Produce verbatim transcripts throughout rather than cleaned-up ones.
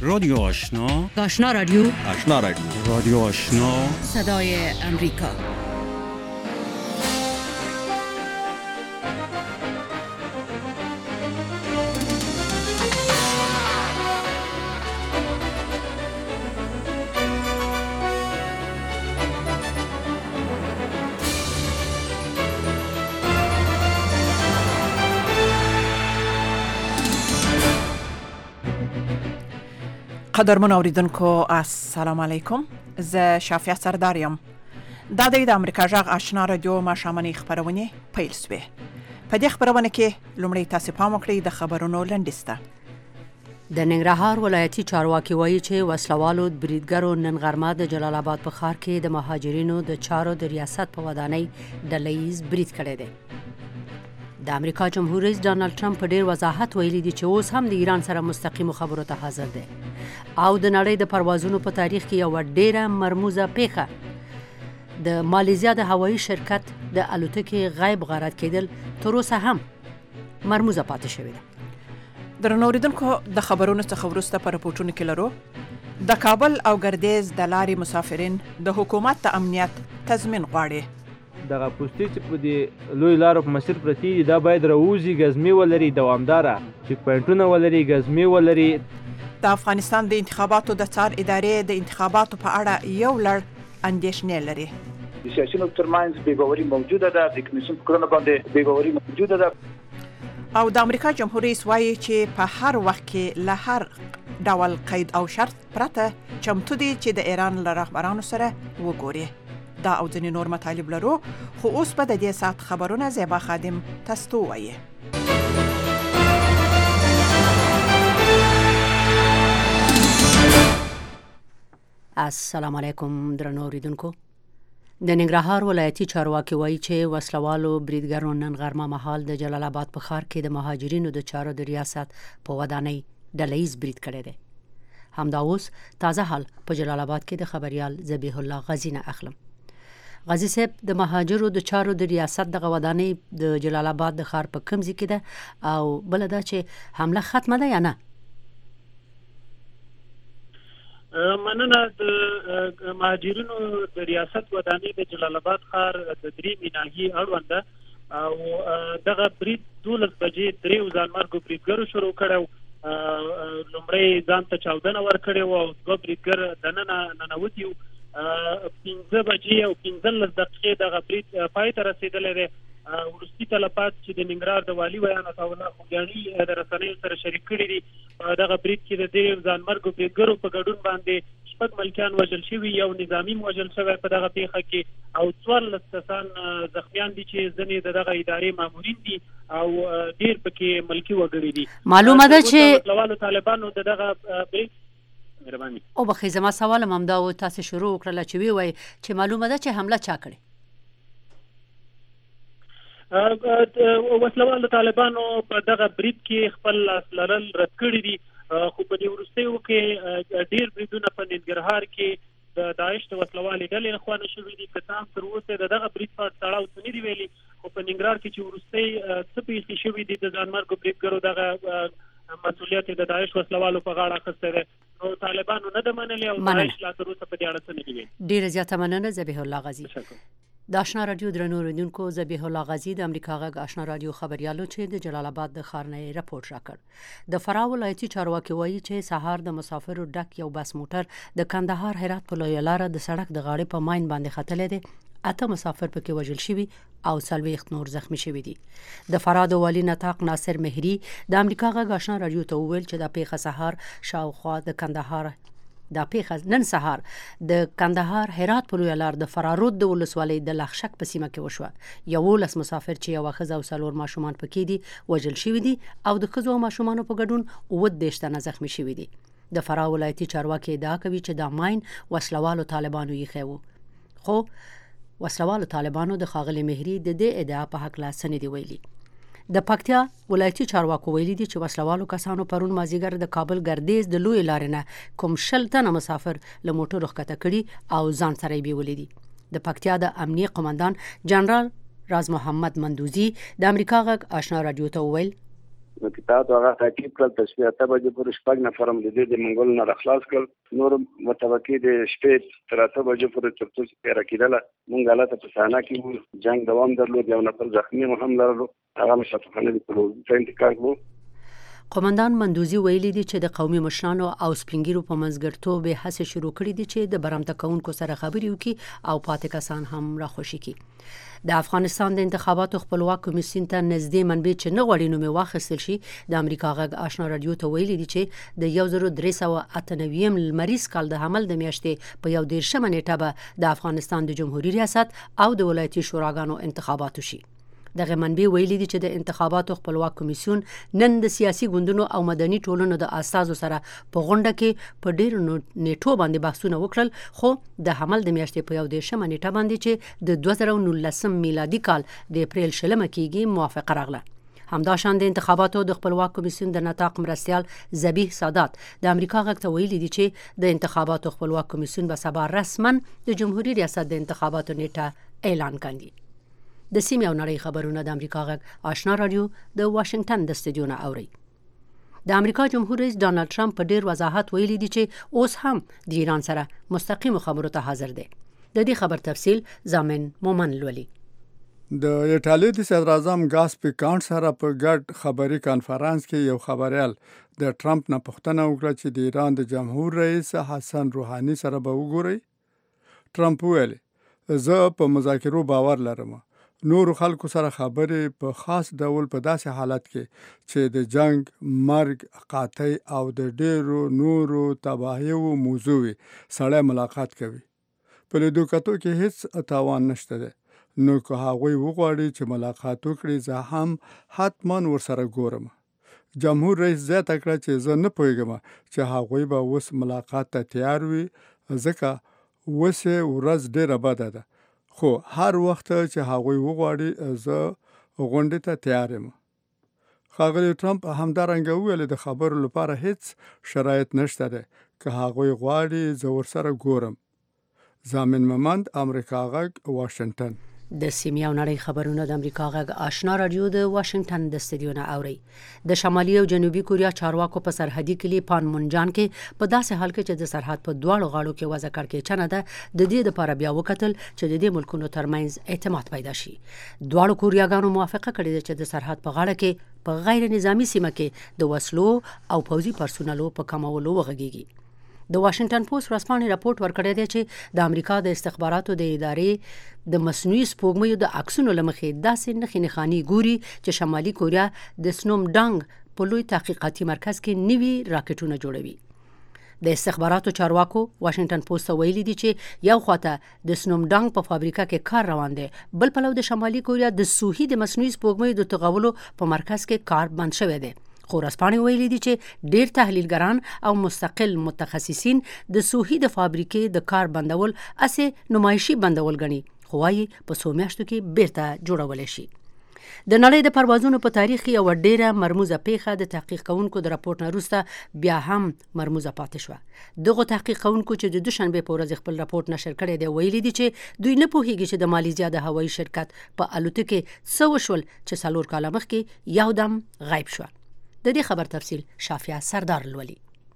رادیو آشنا، آشنا رادیو، آشنا رادیو، رادیو آشنا، صدای امریکا. قدرمن اوریدونکو السلام علیکم. زه شافیه سرداریم. دا د امریکا جغ آشنا رادیو ماښامنۍ خپرونې پیل شوې. په دې خپرونه کې لومړی تاسو پام وکړئ د خبرونو لنډیسته. د ننګرهار ولایتي چارواکي وایي چې وسلوالو بریدګرو نن غرمه د جلال آباد په ښار کې د مهاجرینو د چارو د ریاست په ودانۍ ډلهییز برید کړی دی. د امریکا جمهور رئیس ډانلډ ټرمپ په ډیر وضاحت ویلي دی چې اوس هم د ایران سره مستقیمو خبرو ته حاضر دی او د نړۍ د پروازونو په تاریخ کې یو ډیره مرموزه پیښه د مالیزیا د هوایي شرکت د الوتکې غیب غارت کېدل تر اوسه هم مرموزه پاتې شوې ده. درنو اوریدونکو د خبرونو څخه وروسته په رپورټونو کې لرو د کابل او ګردیز د لارې مسافرین د حکومت د امنیت تضمین غواړي. دغه پوستې چې په دې لوی لارو په مسیر پرتې دي دا باید راوځي، ګزمې ولري، دوامداره چیک پوینټونه ولري، ګزمې ولري. د افغانستان د انتخاباتو د څار ادارې د انتخاباتو په اړه یو لړ اندېښنې لري. د سیاسيونو ترمنځ بې باوري موجوده ده، د کمیسیون په کړنو باندې بې باوري موجوده ده. او د امریکا جمهور رئیس وایي چې په هر وخت کې له هر ډول قید او شرط پرته چمتو دي چې د ایران له رهبرانو سره وګوري. دا او ځینې نور مطالب لرو، خو اوس به د دې ساعت خبرونه زیبا خادم تاسو وایي. السلام علیکم درنو اوریدونکو. د ننګرهار ولایتي چارواکي وایي چې وسلوالو بریدګرو نن غرمه مهال د جلال آباد په ښار کې د مهاجرینو د چارو د ریاست په ودانۍ ډلهییز برید کړی دی. همدا اوس تازه حال په جلال آباد کې د خبريال ذبیح الله غازی نه اخلم. غازی صاحب، د مهاجرو د چارو د ریاست د ودانۍ د جلال آباد د ښار په کوم ځای کې ده او بل دا چې حمله ختمه ده یا نه؟ مننه. د مهاجرینو د ریاست ودانۍ د جلال آباد ښار د درې میناهي اړوند ده او دغه برید دولس بجې درې ځانمرګو بریدګرو شروع کړو. لومړی ځان ته چاودنه ورکړې وه او دوه بریدګر دننه ننوتي وو. پنځه بجې او پنځلس دقیقې دغه برید پای ته رسېدلی دی. وروستي تلفات چې د ننګرهار د والي ویان عطاالله خوږیاڼي د رسنیو سره شریک کړي دي. په دغه برید کې د دې ځانمرګو بریدګرو په ګډون باندې شپږ ملکیان وژل شوي، یو نظامي وژل شوی په دغه پیښه کې او څوارلس کسان زخمیان دي چې ځینې د دغه ادارې مامورین دي او ډېر پکې ملکي وګړي دي. معلومه ده چې وسلوالو طالبانو د دغه برید مهرباني او بخې زما سوال هم دا و، تاسو شروع وکړله چې وی وای چې معلومه ده چې حمله چا کړې؟ وسلوالو طالبانو په دغه برید کې خپل لاس لرل رد کړي دي، خو په دې وروستیو کې ډېر بریدونه په ننګرهار کې د داعش د وسلوالې ډلې لخوا نه شوي دي. که څه هم تر اوسه د دغه برید په تړاو څه نه دي ویلي، خو په ننګرهار کې چې وروستۍ څه پیښې شوي دي د ځانمرګو بریدګرو دغه مسؤلیت د داعش وسلوالو په غاړه اخیستی دی. نو طالبانو نه ده منلې او داعش لا تر اوسه په دې اړه څه نه دي ویلي. ډېره زیاته مننه ذبیح الله غازی. د آشنا رادیو درنو اوریدونکو، ذبیح الله غازی د امریکا غږ آشنا رادیو خبريالو چې د جلال آباد د ښار نه راپورټ راکړ. د فراه ولایتي چارواکي وایي چې سهار د مسافرو ډک یو بس موټر د کندهار هرات په لویه لاره د سړک د غاړې په ماین باندې ختلی دی. اته مسافر پکې وژل شوي او څلوېښت نور زخمی شوي دي. د فراه د والي نطاق ناصر مهري د امریکا غږ آشنا رادیو ته وویل چې د پیښه سهار شاوخوا د کندهار دا پیښه نن سهار د کندهار هرات په لویه لار د فرارود د ولسوالۍ د لخشک په سیمه کې وشوه. یولس مسافر چې یوه ښځه او څلور ماشومان پکې دي وژل شوي دي او د ښځو او ماشومانو په ګډون اووه دېرش تنه زخمی شوي دي. د فراه ولایتي چارواکي ادعا کوي چې دا ماین وسلوالو طالبانو ایښی و، خو وسلوالو طالبانو د ښاغلي مهري د دې ادعا په هکله څه نه دي ویلي. د پکتیا ولایتي چارواکو ویلي دي چې وسلوالو کسانو پرون مازیګر د کابل ګردیز د لوی لارې نه کوم شل تنه مسافر له موټرو ښکته کړي او ځان سره یې بیولي دي. د پکتیا د امنیه قومندان جنرال راز محمد مندوزی د امریکا غږ آشنا رادیو ته وویل نو کتاب هغه تعقیب کړل تصویر ته به پورې شپږ نفر هم د دې د منګول نه خلاص کړ نور متوقع د شپې تر اته بجې پورې تر څو پیرا کېدله مونږ حالت په سانا کې وو جنگ دوام درلود یو نفر زخمی هم لرلو هغه مشفقانه د پروژې انتقال وو قومندان مندوزی ویلي دي چې د قومي مشرانو او سپینګیرو په منځګړتوب به هڅه شروع کړې دي چې د برامده کونکو سره خبرې وکړي او پاتې کسان هم راخوشي کړي. د افغانستان د انتخاباتو خپلواک کمیسیون ته نږدې منبع چې نه غواړي نوم واخیستل شي د امریکا غږ آشنا رادیو ته ویلي دي چې د یو زر درې سوه اته نوي لمریز کال د حمل د میاشتې په یو دېرشمه نیټه به د افغانستان د جمهوریت ریاست او د ولایتي شوراګانو انتخاباتو شي. دغه منبع ویلي دي چې د انتخاباتو خپلواک کمیسیون نن د سیاسي ګوندونو او مدني ټولنو د اساسو سره په غونډه کې په ډیر نیټو باندې بحثونه وکړل خو د حمل د میاشتې په یو دېرشمه نیټه باندې چې د دوه زره نولسم میلادي کال د اپریل شلمه کېږي موافقه راغله. همداشان د انتخاباتو د خپلواک کمیسیون د نطاق مرستیال ذبیح سادات د امریکا غږ ته ویلي دي چې د انتخاباتو خپلواک کمیسیون به سبا رسما د جمهوریت ریاست د انتخاباتو نیټه اعلان کړي. د سیمې او نړۍ خبرونه د امریکا غږ آشنا رادیو د واشنگټن د استودیو نه اوري. د امریکا جمهور رئیس ډانلډ ټرمپ په ډیر وضاحت ویلي دی چې اوس هم د ایران سره مستقیم خبرو ته حاضر دی. د دې خبر تفصیل زامن مومن لولي. د ایټالیا د صدر اعظم ګاسپی کانټ سره په ګډ خبري کانفرنس کې یو خبريال د ټرمپ نه پوښتنه وکړه چې د ایران د جمهور رئیس حسن روحاني سره به وګوري. ټرمپ ویل زه په مذاکرو باور لرم. نور خلکو سره خبرې په خاص ډول په داسې حالت کې چې د جنگ، مرګ، قحطۍ او د ډېرو نورو تباهیو موضوع وي سړی ملاقات کوي. په لیدو کتو کې هیڅ تاوان نشته دی. نو که هغوی وغواړي چې ملاقات وکړي زه هم حتما ورسره ګورم. جمهور رئیس زیاته کړه چې زه نه پوهیږم چې هغوی به اوس ملاقات ته تیار وي ځکه اوس ورځ ډېره بده ده. خو هر وخت چې هغوی وغواړي زه غونډې ته تیار یم. ښاغلی ټرمپ همدارنګه وویل د خبرو لپاره هیڅ شرایط نشته دی. که هغوی غواړي زه ورسره ګورم. زامن ممند امریکا غږ واشنگټن. د سیمې او نړۍ خبرونه د امریکا غږ آشنا رادیو د واشنگټن د استودیو نه اوري. د شمالي او جنوبي کوریا چارواکو په سرحدي کلی پانمونجان کې په داسې حال کې چې د سرحد په دواړو غاړو کې وضع کړکېچنه ده د دې لپاره بیا وکتل چې د دې ملکونو ترمنځ اعتماد پیدا شي. دواړو کوریاګانو موافقه کړې ده چې د سرحد په غاړه کې په غیر نظامی سیمه کې د وسلو او پوځي پرسونلو په کمولو وغږیږي. د واشنگټن پوسټ ورځپاڼې راپورټ ورکړی دی چې د امریکا د استخباراتو د ادارې د مصنوعي سپوږمیو د عکسونو له مخې داسې نښې نښانې ګوري چې شمالي کوریا د سنوم ډانګ په لوی تحقیقاتي مرکز کې نوي راکټونه جوړوي. د استخباراتو چارواکو واشنگټن پوسټ ته ویلي دي چې یو خواته د سنوم ډانګ په فابریکه کې کار روان دی، بل پلو د شمالي کوریا د سوهي د مصنوعي سپوږمیو د تغولو په مرکز کې کار بند شوی دی. خو ورځپاڼې ویلي دي چې ډېر تحلیلګران او مستقل متخصصین د سوهي د فابریکې د کار بندول اسې نمایشي بندول ګڼي، خو وايي په څو میاشتو کې بیرته جوړولی شي. د نړۍ د پروازونو په تاریخ کې یوه ډېره مرموزه پیښه د تحقیق کوونکو د راپورټ نه وروسته بیا هم مرموزه پاتې شوه. دغو تحقیق کوونکو چې د دوشنبې په ورځ خپل راپورټ نشر کړی دی ویلي دي چې دوی نه پوهیږي چې د مالیزیا د هوایي شرکت په الوتکې څه وشول چې څلور کاله مخکې یو دم غیب شوه. د دې خبر تفصیل شافیا سردار لولي.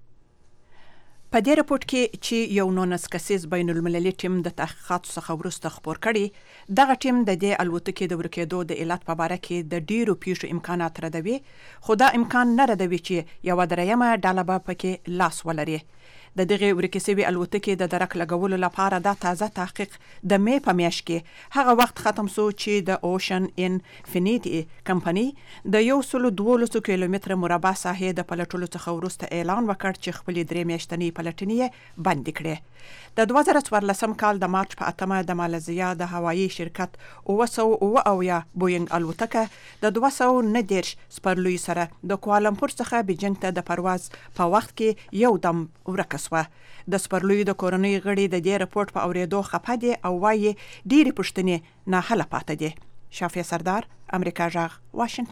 په دې رپورت کې چې یو نولس کسیز بین المللي ټیم د تحقیقاتو څخه وروسته خبر کړي، دغه ټیم د دې الوتکې د ورکېدو د علت په باره کې د ډیرو پیښو امکانات ردوي، خو دا امکان نه ردوي چې یوه دریمه ډله به پکې لاس ولري. د دغه ورکې شوې الوتکې د درک لګولو لپاره دا تازه تحقیق د مې په میاشت کې هغه وخت ختم شو چې د اوشن انفینیټي کمپنی د یو سل دولس کیلومتره مربع ساحې د پلټلو څخه وروسته اعلان وکړ چې خپلې درې میاشتنۍ پلټنې بند کړې. د دوه زره څوارلسم کال د مارچ په اتمه د مالیزیا د هوایي شرکت اوه سوه اوه اویا بوینګ الوتکه د دوه سوه نهه دېرش سپرلیو سره د کوالالمپور څخه بیجینګ ته د پرواز په وخت کې یو دم ورکه شوه. د سپرلیو د کورنۍ غړي د دې رپورت په اورېدو خفه دي او وایي ډېرې پوښتنې ناحله پاتې دي. شافیه سردار، امریکا غږ، واشنگټن.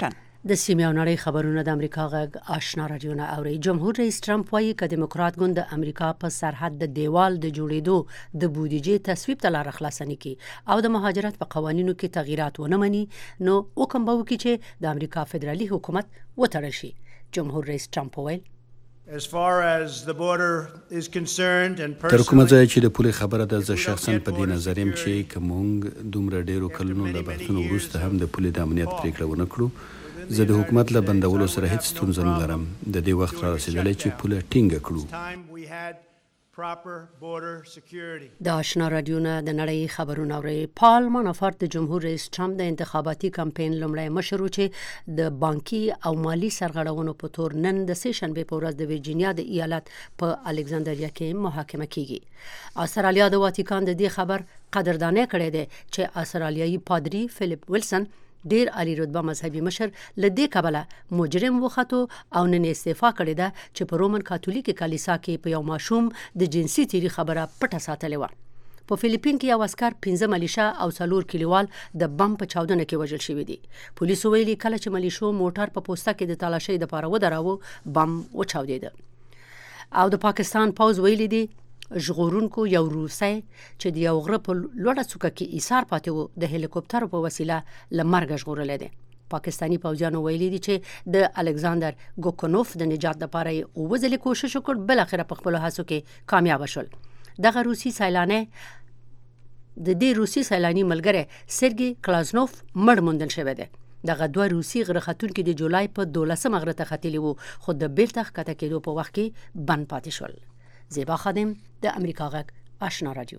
د سیمه او نړۍ خبرونه د امریکا غږ آشنا رادیو نه اوري. جمهور رئیس ټرمپ وايي چې دیموکرات ګوند د امریکا په سرحد د دیوال د جوړېدو د بودیجې تصویب ته لار خلاصنه کی او د مهاجرت په قوانینو کې تغییرات ونه مني نو وکم به وکړي چې د امریکا فدرالي حکومت وتړل شي. جمهور رئیس ټرمپ وویل As far as the border is concerned and تر کومه personally ځای چې د پولې خبره ده زه شخصا په دې نظر یم چې که موږ دومره ډیرو کلونو له بحثونو وروسته هم د پولې د امنیت پریکړه ونه کړو، زه د حکومت له بندولو سره هیڅ ستونزه نه لرم. د دې وخت را رسیدلی چې پوله ټینګه کړو. time we had proper border security. د آشنا رادیو نه د نړۍ خبرونه اوري. پال مانافارت د جمهور رئیس ټرمپ د انتخاباتي کمپاین لومړی مشر چې د بانکي او مالی سرغړونو په تور نن د سه شنبه په ورځ د ویرجینیا د ایالت په الکساندریا کې محاکمه کیږي. استرالیا د واتیکان د دې خبر قدردانه کړې ده چې استرالیایي پادری فلیپ ویلسن ډیر عالی رتبه مذهبي مشر لدې کبله مجرم وختو او نن استعفا کړی ده چې په رومن کاتولیک کلیسا کې په یو ماشوم د جنسي تیری خبره پټه ساتلې و. په فلیپین کې یو عسكر پنځه ملیشا او څلور کلیوال د بم په چاودنه کې وژل شوی دي. پولیسو ویلي کله چې ملیشو موټر په پوسټه کې د تالاشۍ د پاره ودراوه بم وچاودید. او د پاکستان پوز ویلي دي ژغورونکو یو روسي چې د یو غره په لوړه څوکه کې ایثار پاتې وو د هلیکوپټر په وسیله لمرګ ژغورل دي. پاکستانی پوځیانو ویلي دي چې د الکساندر ګوکونوف د نجات لپاره یې وځلې کوشش وکړ، بل اخر په خپل هڅو کې کامیاب شول. دغه روسي سیلانی د دې روسي سیلانی ملګری سرګي کلازنوف مړ موندل شوی دی. دغه دوه روسي غره ختونکو د جولای په دولسمه غره ته ختلي وو خو د بیرته ښکته کېدو په وخت کې بند پاتې شول. زیبا خادم د امریکا غږ آشنا رادیو.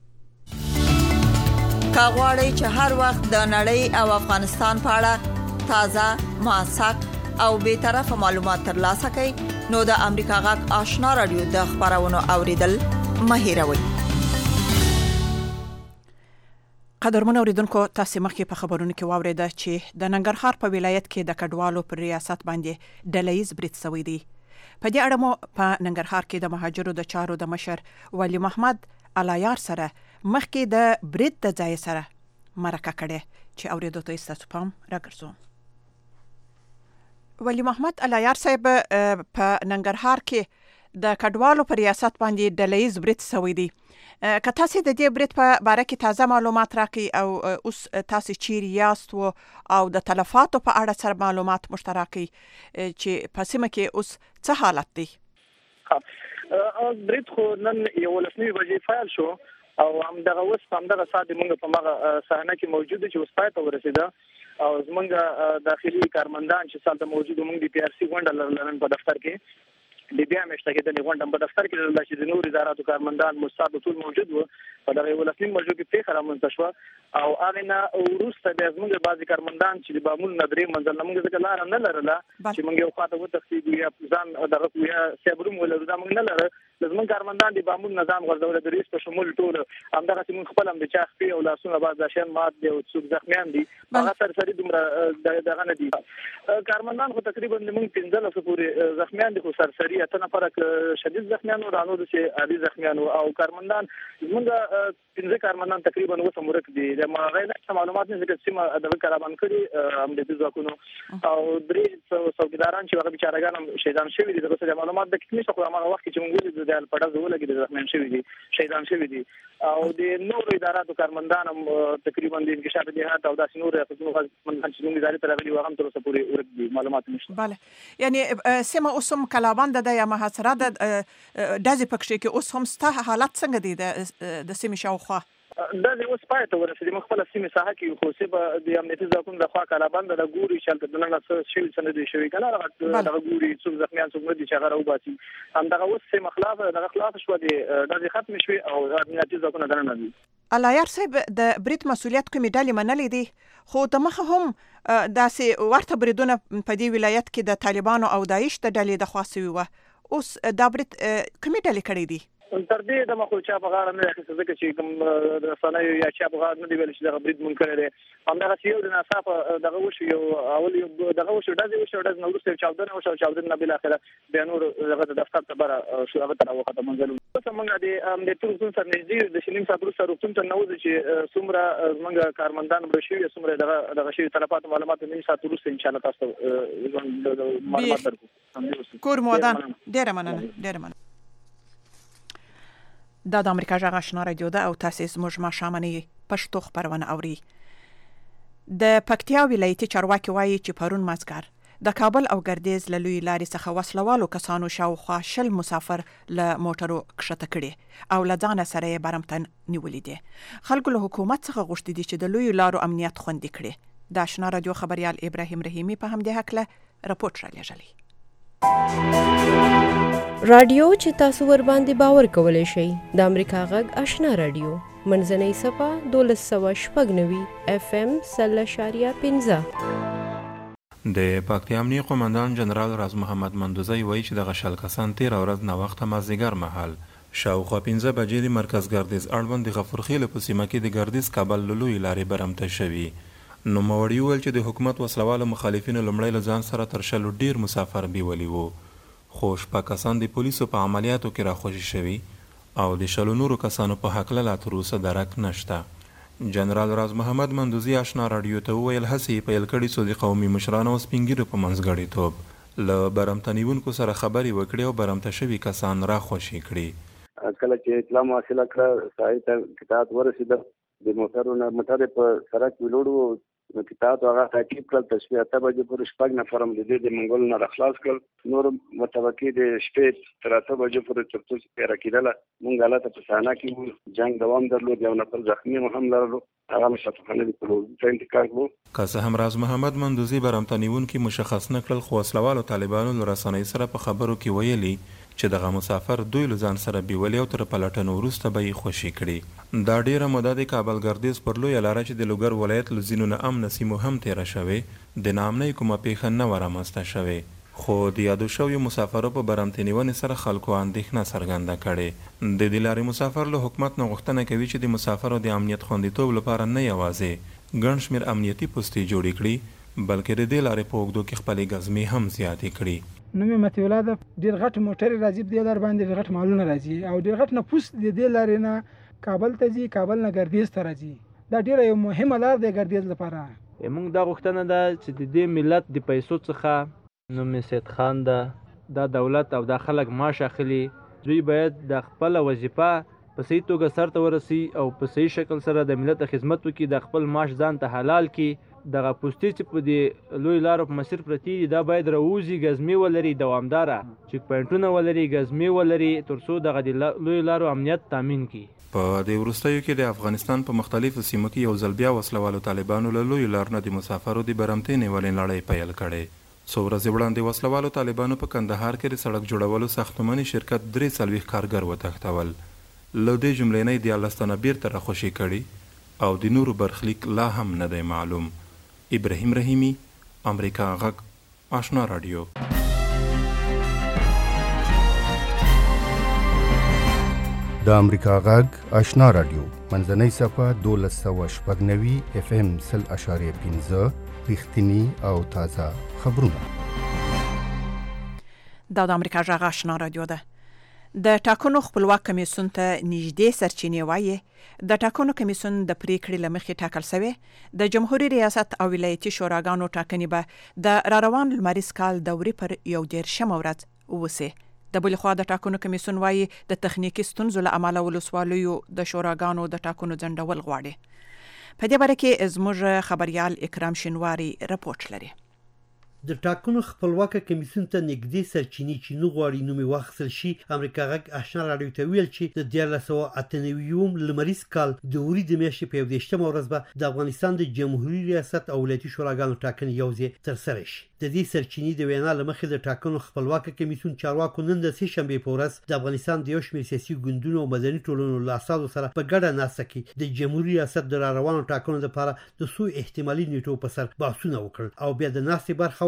کاغوري چې هر وخت د نړۍ او افغانستان په اړه تازه ماسک او به طرفه معلومات ترلاسه کړئ نو د امریکا غږ آشنا رادیو د خبرونو اوریدل مهیروي. قدرمن اوریدونکو تاسو مخکې په خبرونو کې واوریده چې د ننګرهار په ولایت کې د کډوالو پر ریاست باندې ډلهیز برید شوی دی. په دې اړه مو په ننګرهار کې د مهاجرو د چارو د مشر ولی محمد علایار سره مخکې د برید د ځای سره مرکه کړې چې اوریدو ته ستاسو پام راګرځو. ولی محمد علایار صاحب په ننګرهار کې د کډوالو پر ریاست باندې ډلهیز برید شوی دی. که تاسو د دې برید په باره کې تازه معلومات راکړئ او اوس تاسو چیرې یاست او د تلفاتو په اړه سره معلومات مشترکي چې په سیمه کې اوس څه حالت دی؟ برید خو نن یو لسنی بجې فعال شو او هم دغه اوس هم دغه ساده موږ په مغه صحنه کې موجود چې اوس پای ته ورسېده او زمونږ داخلي کارمندان چې سالته موجود موږ د پی آر سی غونډه لرل په دفتر کې د بیا مشته کې د غونډه په دفتر کې لرل چې د نور اداراتو کارمندان مستعد ټول موجود وو. په دغه ولسنی مرجو کې پیښه رامنځته شوه او هغه نه وروسته د زمونږ بعضي کارمندان چې د بامون ندرې منځل موږ ځکه لار نه لرله چې موږ یو خاطر و تخصیص یا ځان دغه یا سیبروم ولر دا موږ نه لره. زمونږ کارمندان د بامون نظام غوړول د ریس په شمول ټول همدغه چې موږ خپل هم د چاخ پی او لاسونه باز شین مات دی او څوک زخمیان دي هغه سرسری دومره دغه نه دي. کارمندان خو تقریبا موږ پنځه لسو پورې زخمیان دي خو سرسری اتنه فرق شدید زخمیان او رانو د چې عادي زخمیان او کارمندان موږ پنځه کارمندان تقریبا اوس مرک دي. د ماغې معلومات نه ذکر چې د کارابان کړي هم د ځواکونو او درې څوکیداران چې هغه بیچارهګان شهیدان شوي دي. د معلومات د کمی څه خو هغه وخت چې موږ د د پړه زول کې د زخمیان شوي دي شهیدان شوي دي او د نور اداراتو کارمندان هم تقریبا د انکشاف جهات او د نور ریاستونو کارمندان چې موږ ادارې ترغلي وغم تر اوسه پورې ورک دي معلومات نشته. بله یعنی سیمه اوسم کلابند د یا محاصره د دازې پکښې کې اوس هم ست حالت څنګه دي د سیمه شاوخوا؟ دا د اوس پای ته ورسېدي مخ په سیمه ساحه کې خو سبا د امنیتي ځواکونو د خوا کلابند د ګوري شلته د نن څه شیل څنګه دي شوی کنه دا ګوري څوک زخمیان څوک دي چې هغه راوباسي هم دغه اوس سیمه خلاف دغه خلاف شو دي د ختم شوی او امنیتي ځواکونو دنه دي. علایار صاحب د برید مسولیت کومې ډلې منلې دي خو د مخه هم داسې ورته بریدونه په دې ولایت کې د طالبانو او داعش د ډلې د خاصوي و اوس دا برید کومې ډلې کړې دي؟ تر دې د مخه چا په غاړه نه راځي ځکه چې کوم د صنایع یا چا په غاړه نه دی ویل چې د برید منکر دی همدغه یو د ناصافه دغه وشو یو اول یو دغه وشو دغه وشو دغه نو ورسره چاودنه وشو چاودنه بل اخره بیا نور دغه د دفتر ته بره شو هغه تر وخت منځلو څنګه د د ټول سره نږدې د شنیم ساتلو سره روغتون ته نوځي چې څومره زمونږ کارمندان برشي څومره دغه دغه شی طرفات معلومات نیم ساتلو سره ان شاء الله تاسو معلومات درکو کور مودان ډیر مننه ډیر مننه دا د امریکا جغ آشنا رادیو ده او تاسو زموږ ماښامنی پښتو خبرونه اوري د پکتیا ولایتي چارواکي وایي چې پرون مازګر د کابل او ګردیز له لوی لارې څخه وسلوالو کسانو شاوخوا شل مسافر له موټرو کښته کړي او له ځان سره یې برمتن نیولې دي خلکو له حکومت څخه غوښتي دي چې د لوی لارو امنیت خوندي کړي د آشنا رادیو خبريال ابراهیم رحیمی په همدې حق له راپورټ را لېږلی رادیو چې تاسو ور باندې باور کولای شئ د امریکا غږ آشنا رادیو منځنۍ صفه دولس سوه شپږ نوي اف ام سل اشاریه پنځه د پکتیا امنیتي قومندان جنرال راز محمد مندوزی وایي چې د غشل کسان تیر ورځ نه وخت مازیګر مهال شاوخوا پنځه بجې د مرکز ګردیز اړوند د غفورخیل په سیمه کې د ګردیز کابل لوی لارې برمته شوي نو موړی ویل چې د حکومت وسلوالو مخالفینو لمړی له ځان سره تر شلو ډیر مسافر بیولي وو خو شپږ کسان د پولیسو په عملیاتو کې راخوشي شوي او د شلو نورو کسانو په هکله لا تر اوسه درک نشته جنرال راز محمد مندوزی آشنا رادیو ته وویل هڅې پیل کړي څو د قومي مشرانو او سپین ږیرو په منځګړیتوب له برمته نیونکو سره خبرې وکړي او برمته شوي کسان راخوشي کړي کله چې اطلاع حاصله کړه سایت ته کتاب ورسېده د موټرونو موټر په سړک ویلوړو نو کتاب هغه تعقیب کړل تشبیه ته به پر شپږ نفر هم د دې د منګول نه خلاص کړ نور متوقع د شپې تر اته بجې پورې تر څو پیرا کېدله مونږ حالت په سانا کې جنگ دوام درلود یو نفر زخمی هم لرلو هغه مشافخانه د پروژې انتقال وو که څه هم راز محمد مندوزی برمته نیونکي مشخص نکړل خو وسلوالو طالبانو له رسنۍ سره په خبرو کې ویلي چې دغه مسافر دوی له ځان سره بیولي او تر پلټنو وروسته به یې خوشي کړي دا ډیره موده د کابل ګردیز پر لویه لاره چې د لوګر ولایت له ځینو نه امن سیمو هم تیره شوې د ناامنۍ کومه پیښه نه وه رامنځته شوې خو د یادو شویو مسافرو په برمته نیونې سره خلکو اندېښنه څرګنده کړې د دې لارې مسافر له حکومت نه غوښتنه کوي چې د مسافرو د امنیت خوندیتوب لپاره نه یوازې ګڼ شمېر امنیتي پوستې جوړې کړي بلکې د دې لارې په اوږدو کې خپلې ګزمې هم زیاتې کړي نومي متولا ده ډېر غټ موټر راځي په دې لار باندې ډېر غټ مالونه راځي او ډېر غټ نفوس د دې لارې نه کابل ته ځي کابل نه ګردیز ته راځي دا ډېره یو مهمه لار دی ګردیز لپاره موږ دا غوښتنه ده چې د دې ملت د پیسو څخه نوم سید خان ده دا دولت او دا خلک معاش اخلي دوی باید د خپل وظیفه په صحیح توګه سرته ورسي او په صحیح شکل سره د ملت خدمت وکړي د خپل معاش ځان ته حلال کړي دغه پوستې چې په دې لوی لارو په مسیر پرتې دي دا باید راوځي ګزمې ولري دوامداره چیک پوینټونه ولري ګزمې ولري تر څو دغه د لوی لارو امنیت تامین کړي په دې وروستیو کې د افغانستان په مختلفو سیمو کې یو ځل بیا وسلوالو طالبانو له لوی لارو نه د مسافرو د برمتې نیولې لړۍ پیل کړې څو ورځې وړاندې وسلوالو طالبانو په کندهار کې د سړک جوړولو ساختماني شرکت درې څلوېښت کارګر وتښتول له دې جملې نه یې دیارلس تنه بیرته راخوشي کړي او د نورو برخلیک لا هم نه دی معلوم ابراهیم رحیمی امریکا غږ آشنا رادیو د امریکا غږ آشنا رادیو منځنۍ صفه دولس سوه شپږ نوي اف ام سل اشاریه پنځه رښتینی او تازه خبرونه دا د امریکا غږ آشنا رادیو ده د ټاکنو خپلواک کمیسیون ته نږدې سرچینې وایي د ټاکنو کمیسیون د پریکړې له مخې ټاکل شوی د جمهوریت ریاست او ولایتي شوراګانو ټاکنې به د راروان لمریز کال دورې پر یو دېرشمه ورځ وسي د بل خوا د ټاکنو کمیسیون وایي د تخنیکی ستونزو له امله ولسوالیو د شوراګانو د ټاکنو ځنډول غواړي په دې باره کې زموږ خبريال اکرام شینواری راپورټ لري د ټاکنو خپلواک کمیسیون ته نږدې سرچینې چې نه غواړي نومې واخیستل شي امریکا غږ آشنا رادیو ته ویل چې د دیارلس سوه اته نوي لمریز کال د اوري د میاشتې په یو دېرشمه ورځ به د افغانستان د جمهوریت ریاست او ولایتي شوراګانو ټاکنې یوځای ترسره شي د دې سرچینې د وینا له مخې د ټاکنو خپلواک کمیسیون چارواکو نن د سې شنبې په ورځ د افغانستان د یو شمېر سیاسي ګوندونو او مدني ټولنو له اساسو سره په ګډه ناسته کې د جمهوریت ریاست د راروانو ټاکنو لپاره د څو احتمالي نیټو په سر بحثونه وکړل او بیا د ناستې برخه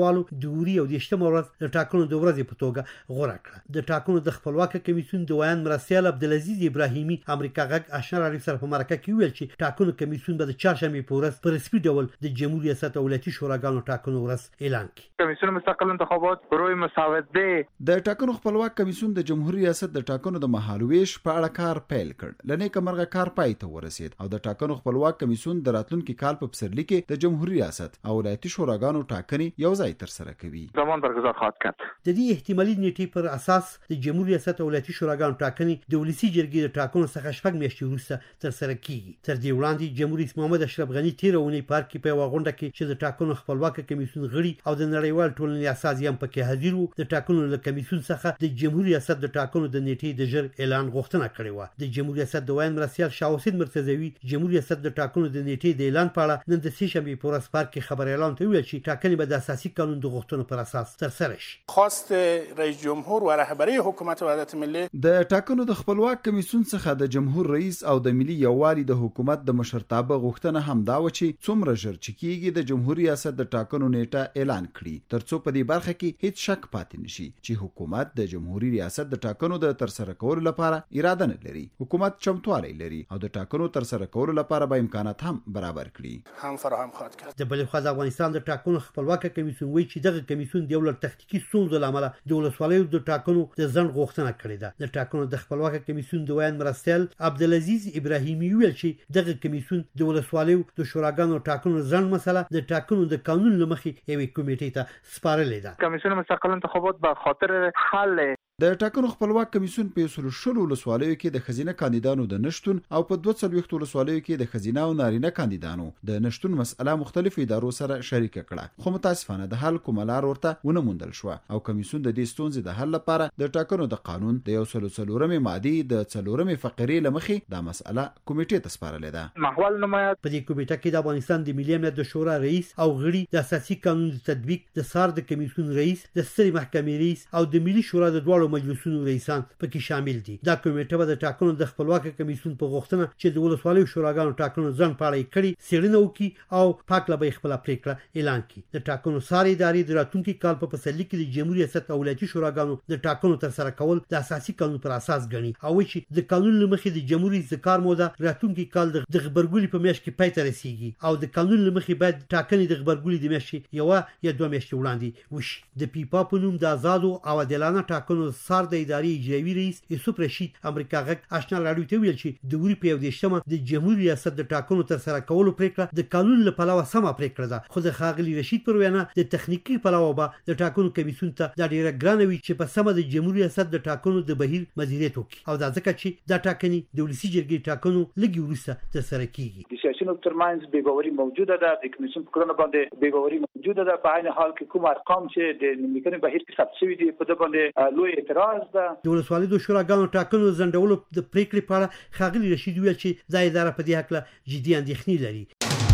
وسلوالو د وری او د شتم ورځ د ټاکنو د ورځې په توګه غوړه کړه د ټاکنو د خپلواک کمیسیون د ویان مرستیال عبدالعزیز ابراهیمی امریکا غږ آشنا رادیو سره په مرکه کې ویل چې ټاکنو کمیسیون به د چهارشنبه په ورځ په رسمي ډول د جمهوریت ریاست ولایتي شوراګانو ټاکنو ورځ اعلان کړي. کمیسیون مستقل انتخابات بروی مساوده د ټاکنو خپلواک کمیسیون د جمهوریت ریاست د ټاکنو د مهالويش په اړه کار پیل کړ. لنې کمرغه کار پای ته ورسید او د ټاکنو خپلواک کمیسیون د راتلونکي کال په پسرلي کې د جمهوریت ریاست او ولایتي شوراګانو ټاکنې یو ځای تر سره کوي. زمان برگزار خواهد کرد. د دې احتمالي نیټې پر اساس د جمهوریت ریاست او ولایتي شوراګانو ټاکنې د ولسی جرګې د ټاکنو څخه شپږ میاشتې وروسته تر سره کیږي. تر دې وړاندې جمهوریت محمد اشرف غنی تیرونی پارک کې په وغونډه کې چې د ټاکنو خپلواک کمیسیون غړي او د نړیوال ټولنې اساسي هم پکې حاضر وو د ټاکنو له کمیسیون څخه د جمهوریت ریاست د ټاکنو د نیټې د ژر اعلان غوښتنه کړې و. د جمهوریت ریاست د ویان مرستیال شاه حسین مرتضوی جمهوریت ریاست د ټاکنو د نیټې د اعلان په اړه نن د سه شنبه په ورځ پارک کې خبر اعلان ته ویل چې ټاکنې به د اساسي قانون د غوښتنو پر اساس تر سره شي. خواست رئیس جمهور و رهبری حکومت وحدت ملی د ټاکنو د خپلواک کمیسیون څخه د جمهور رئیس او د ملي یووالي د حکومت د مشرتابه غوښتنه هم دا و چې څومره ژر چې کیږي د جمهور ریاست د ټاکنو نیټه اعلان کړي ترڅو په دې برخه کې هیڅ شک پاتې نشي چې حکومت د جمهوریت ریاست د ټاکنو د تر سره کولو لپاره اراده نه لري. حکومت چمتووالی لري او د ټاکنو تر سره کولو لپاره به امکانات هم برابر کړي. هم فراهم خواهد کرد. د بل خوا د افغانستان د ټاکنو خپلواک کمیسیون وایي چې دغه کمیسیون د ولر تخنیکی ستونزو لامل د ولسوالیو د ټاکنو د ځنډ غوښتنه کړې ده. د ټاکنو د خپلواک کمیسیون د ویان مرستیال عبدالعزیز ابراهیمی ویل چې دغه کمیسیون د ولسوالیو د شوراګانو ټاکنو ځنډ مسله د ټاکنو د قانون لمخې یوې کمیټې ته سپارلې ده. کمیسیون مستقل انتخابات به خاطر حل د ټاکنو خپلواک کمیسیون په یو شل ولسوالیو کې د خزینه کاندیدانو د نشټون او په دوه څلوېښت ولسوالیو کې د خزینه او نارینه کاندیدانو د نشټون مسأله مختلفو ادارو سره شریک کړه خو متاسفانه د حل کومه لار ورته ونه موندل شو او کمیسیون د دې ستونزې د حل لپاره د ټاکنو د قانون د یو سل څلورمې ماده د څلورمې فقرې لمخې د مسأله کمیټې ته سپارلې ده. محول نمایات په دې کمیټه کې د افغانستان د ملي امنیت د شورا رئیس او غړي د اساسي قانون د تطبیق د سار د کمیسیون رئیس د سترې محکمې رئیس او د ملي شورا د دواړو مجلسونو رئیس پکې شامل دي. دا کمیټه به د ټاکنو د خپلواک کمیسیون په غوښتنه چې د ولسوالیو شوراګانو ټاکنو ځنډ په اړه کړي څېړنه وکړي او پاکله به خپل پریکړه اعلان کړي. د ټاکنو ساري ادارې د راتلونکي کال په پسرلي کې د جمهوریت ریاست او ولایتي شوراګانو د ټاکنو تر سره کول د اساسي قانون پر اساس ګڼي او چې د قانون لمخې د جمهوریت د کار موده راتلونکي کال د خبرګولي په میاشت کې پای ته رسیږي او د قانون لمخې باید ټاکنې د خبرګولي د میاشتې یو یا دوه میاشتې وړاندې وشي. د پیپا په نوم د آزادو او عادلانه ټاکنو سار د ادارې اجرایي رئیس یوسف رشید امریکا غږ آشنا رادیو ته ویل چې د وری په یو دیشتمه د جمهوریت ریاست د ټاکنو تر سره کولو پریکړه د قانون له پلوه سمه پریکړه ده خو د خاغلی رشید پر وینا د تخنیکی پلوه به د ټاکنو کمیسیون ته د ډیره ګرانه وي چې په سمه د جمهوریت ریاست د ټاکنو د بهیر مدیریت وکړي او دا ځکه چې د ټاکنې د ولسی جرګې ټاکنو لږ وروسته تر سره کیږي. د سیاسيونو ترمنځ بې باوري موجوده ده. د کمیسیون په کړنو باندې بې باوري موجوده ده. په عین حال کې کوم ارقام چې د لیکنې بهیر کې ثبت شوي دي په دې باندې لوی اعتراض ده. د ولسوالیو د شوراګانو ټاکنو ځنډولو د پریکړې په اړه خاغلی رشید ویل چې دا اداره په دې حق جدي اندېښنې لري.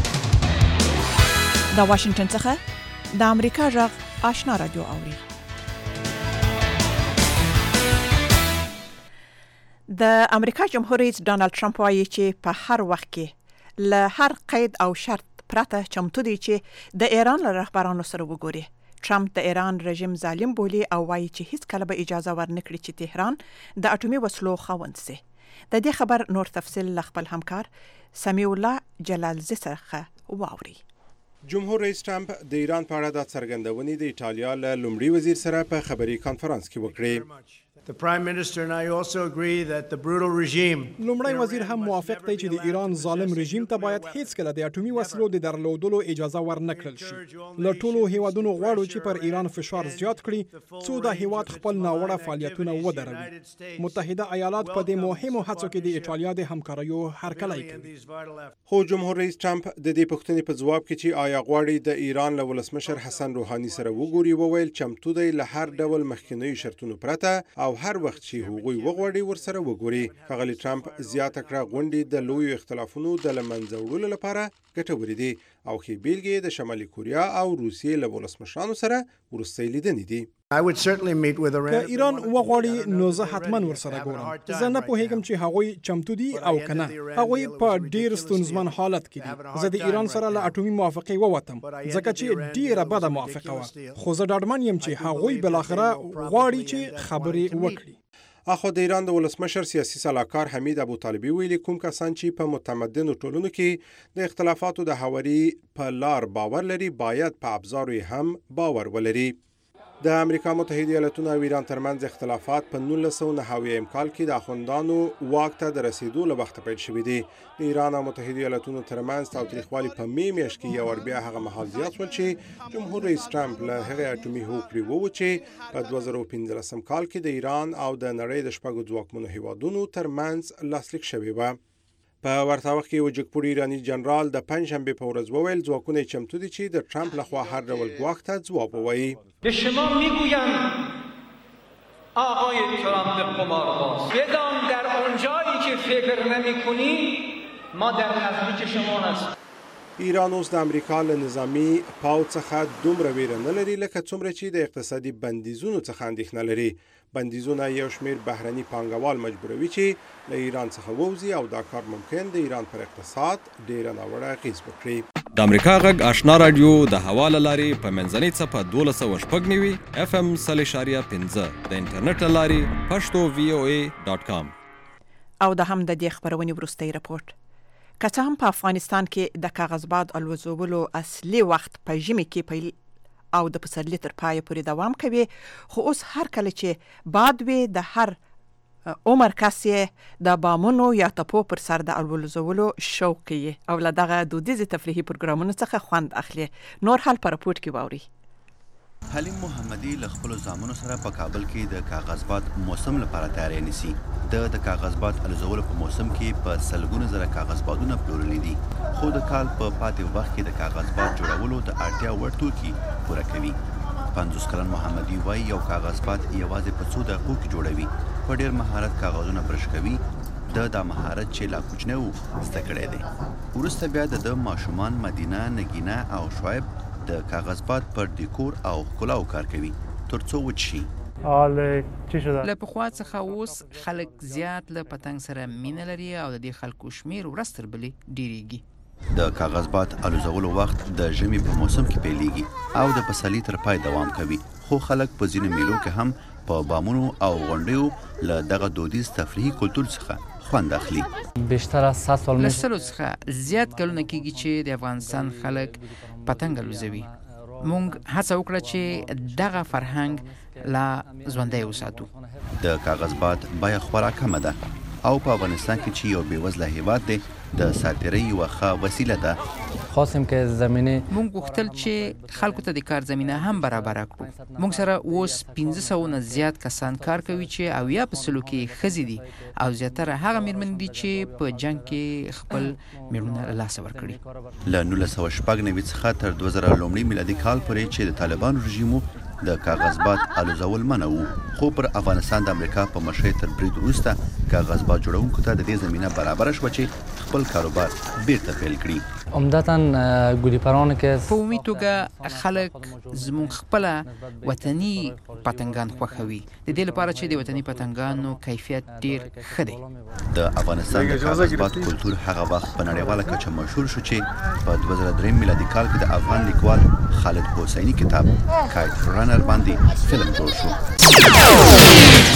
د واشنگټن څخه د امریکا غږ آشنا رادیو اوري. د امریکا جمهور رئیس ډانلډ ټرمپ وايي چې په هر وخت کې له هر قید او شرط پرته چمتو دی چې د ایران له رهبرانو سره وګوري. ټرمپ د ایران رژیم ظالم بولي او وايي چې هیڅ کله به اجازه ورنکړي چې تهران د اټومي وسلو خاوند شي. د دې خبر نور تفصیل ل خپل همکار سمیع الله جلالزی څخه واوري. جمهور رئیس ټرمپ د ایران په اړه د څرګندونې د ایټالیا له لومړي وزیر سره په خبري کانفرنس کې وکړې. The Prime Minister and I also agree that the brutal regime لومړی وزیر هم موافق دی چې د ایران ظالم رژیم ته باید هیڅ کله د اټومي وسلو د درلودلو اجازه ورنکړل شي. له ټولو هیوادونو غواړو چې پر ایران فشار زیات کړي څو د هیواد خپل ناوړه فعالیتونه ودروي. متحده ایالات په دې مهمو هڅو کې د ایټالیا د همکاریو هرکلی کوي. خو جمهور رئیس ټرمپ د دې پوښتنې په ځواب کې چې آیا غواړي د ایران له ولسمشر حسن روحاني سره وګوري وویل چمتو دی له هر ډول مخکینیو شرطونو پرته او هر وخت چې هغوی وغواړي ورسره وګوري. ښاغلي ټرمپ زیاته کړه غونډې د لویو اختلافونو د له منځه وړلو لپاره ګټورې دي او ښې بېلګې د شمالي کوریا او روسیې له ولسمشرانو سره وروستۍ لیدنې دي. که ایران وغواړي نو زه حتما ورسره ګورم. زه نه پوهیږم چې هغوی چمتو دي او کنه. هغوی په ډیر ستونزمن حالت کې دي. زه د ایران سره له اټومي موافقې ووتم ځکه چې ډیره بده موافقه وه، خو زه ډاډمن یم چې هغوی بالاخره غواړي چې خبرې وکړي. اخو د ایران د ولسمشر سیاسي سلاکار حمید ابوطالبي ویلي کوم کسان چې په متمدنو ټولنو کې د اختلافاتو د هواري په لار باور لري باید په ابزارو هم باور ولري. د امریکا متحده ایالاتونو او ایران ترمنځ اختلافات په نولس سوه نهه اویایم کال کې د اخوندانو واک ته د رسیدو له وخته پیل شوي دي. د ایران او متحده ایالاتونو ترمنځ تاوتریخوالي په می میاشت کې یو ور بیا هغه مهال زیات شول چې جمهور رئیس ټرمپ له هغې اټومي هوکړې ووت چې په دوه زره پنځلسم کال کې د ایران او د نړۍ د شپږو ځواکمنو هیوادونو ترمنځ لاسلیک شوې وه. په ورته وخت کې یو جګپوړي ایراني جنرال د پنجشنبې په ورځ وویل ځواکونه یې چمتو دي چې د ټرمپ لخوا هر ډول ګواښ ته ځواب ووایي. به شما میگویم آقای ترامپ قمارباز، بدان در آنجایی که فکر نمی‌کنی ما در نزدیک شما هستیم. ایران اوس د امریکا له نظامی پاو څخه دومره ویره نه لري لکه څومره چې د اقتصادي بندیزونو څخه اندېښنه لري. بندیزونه یو شمیر بهرني پانګوال مجبوروي چې له ایران څخه ووځي او دا کار ممکن د ایران پر اقتصاد ډیره ناوړه اغیز وکړي. د امریکا غږ آشنا رادیو د هوا له لارې په منځنۍ څپه دولس سوه شپږ نوي اف ام سل اشاریه پنځه د انټرنیټ له لارې پښتو وی او ای ډاټ کام. او د هم د دې خبرونې وروستی رپورټ. که څه هم په افغانستان کې د کاغذباد الوزولو اصلي وخت په ژمي کې پیل او د پسرلي تر پایه پورې دوام کوي، خو اوس هر کله چې باد وي د هر عمر کس یې د بامونو یا تپو پر سر د الوزولو شوق کوي او له دغه دودیزې تفریحي پروګرامونو څخه خوند اخلي. نور حال په رپورټ کې واوري. حلیم محمدي له خپلو زامنو سره په کابل کې د کاغذباد موسم لپاره تیاری نیسي. د د کاغذباد الوزولو په موسم کې په سلګونه زره کاغذبادونه پلورلي دي، خو د کال په پاتې وخت کې د کاغذباد جوړولو د اړتیا وړ توکي پوره کوي. پنځوس کلن محمدي وایي یو کاغذباد یوازې په څو دقیقو کې جوړوي. په ډېر مهارت کاغذونه برش کوي. د دا مهارت چې لا کوچنی و زده کړی دی. وروسته بیا د ماشومان مدینه، نګینه او شعیب د کاغذباد پر ډیکور او ښکلاو کار کوي تر څو وچ شي. له پخوا څخه اوس خلک زیات له پتنګ سره مینه لري او د دې خلکو شمیر ورځ تر بلې ډیریږي. د کاغذباد الوزولو وخت د ژمي په موسم کې پیلیږي او د پسرلي تر پای دوام کوي، خو خلک په ځینو میلو کې هم په بامونو او غونډیو له دغه دودیز تفریحي کلتور څخه خوند اخلي. بیشتر از صد سال له سلو څخه زیات کلونه کېږي چې د افغانستان خلک پتنګ الوزوي. مونږ هڅه وکړه چې دغه فرهنګ لا ژوندی وساتو. د کاغذباد بیه خورا کمه ده او په افغانستان کې چې یو بېوزله هیواد دی د ساتیرۍ یوه ښه وسیله ده. خواستیم که زمینه مونږ غوښتل چې خلکو ته د کار زمینه هم برابره کړو. مونږ سره اوس پنځه سوه نه زیات کسان کار کوي چې اویا په سلو کې ښځې دي او زیاتره هغه میرمنې دي چې په جنګ کې خپل میړونه له لاسه ورکړي. له نولس سوه شپږ نوي څخه تر دوه زره لومړي میلادي کال پورې چې د طالبانو رژیمو د کاغذباد الوزول منع و، خو پر افغانستان د امریکا په مشرۍ تر برید وروسته کاغذباد جوړونکو ته د دې زمینه برابره شوه چې خپل کاروبار بیرته پیل کړي. عمدتاً ګولیپرانو کې په عمومي توګه خلک زموږ خپله وطني پتنګان خوښوي، د دې لپاره چې د وطني پتنګانو کیفیت ډیر ښه دی. د افغانستان د کاغذباد کلتور هغه وخت په نړیواله کچه مشهور شو چې په دوه زره درې میلادي کال کې د افغان لیکوال خالد حسیني کتاب کایټ رانر باندې فلم جوړ شو.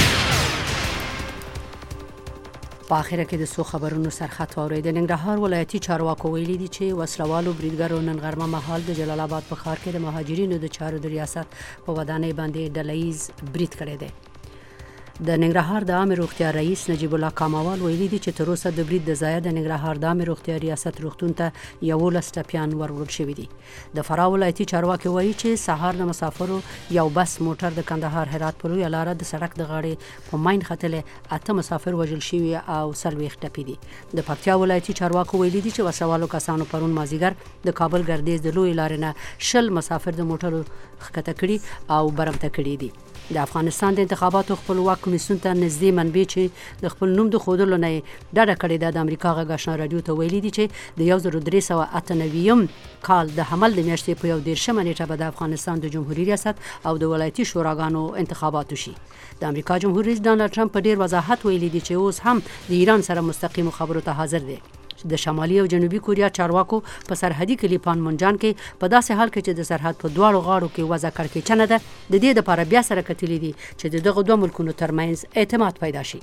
په اخره کې د سو خبرونو سرخط واورید. د ننګرهار ولایتي چارواکو ویلي دي چې وسلوالو بریدګرو نن غرمه مهال د جلال آباد په ښار کې د مهاجرینو د چارو د ریاست په ودانۍ باندې ډلهییز برید کړی دی. د ننګرهار د عامه روغتیا رئیس نجیب الله کاموال ویلي دي چې تر اوسه د برید د ځایه د ننګرهار د عامه روغتیا ریاست روغتون ته یولس ټپیان وروړل شوي دي. د فراه ولایتي چارواکي وایي چې سهار د مسافرو یو بس موټر د کندهار هرات په لویه لاره د سړک د غاړې په ماین ختلې اته مسافر وژل شوي او څلوېښت ټپي دي. د پکتیا ولایتي چارواکو ویلي دي چې وسوالو کسانو پرون مازدیګر د کابل ګردیز د لویې لارې نه شل مسافر د موټرو ښکته کړي او برمته کړي دي. د افغانستان د انتخاباتو خپلواک کمیسیون ته نږدې منبع چې د خپل نوم د ښودلو نه ډډه کړې ده د امریکا غږ آشنا رادیو ته ویلي دي چې د یو زر درې سوه اته نوي کال د حمل د میاشتې په یو دېرشمه نیټه به د افغانستان د جمهوریت ریاست او د ولایتي شوراګانو انتخابات وشي. د امریکا جمهور رئیس ډانلډ ټرمپ په ډیر وضاحت ویلي دي چې اوس هم د ایران سره مستقیم خبرو ته حاضر دی. د شمالي او جنوبي کوریا چارواکو په سرحدي کلی پانمونجان کې په داسې حال کې چې د سرحد په دواړو غاړو کې وضع کړکېچنه ده د دې لپاره بیا سره کتلي دي چې د دغه دوه ملکونو ترمنځ اعتماد پیدا شي.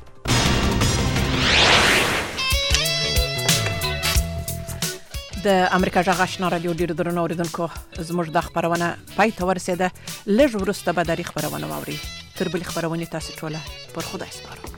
د امریکا غږ آشنا رادیو ډیرو درنو اوریدونکو زموږ د خبرونه پای ته ورسېده. لږ وروسته به د خبرونه واوري. تر بلې خبرونه تاسو ټول پر خدای سپارو.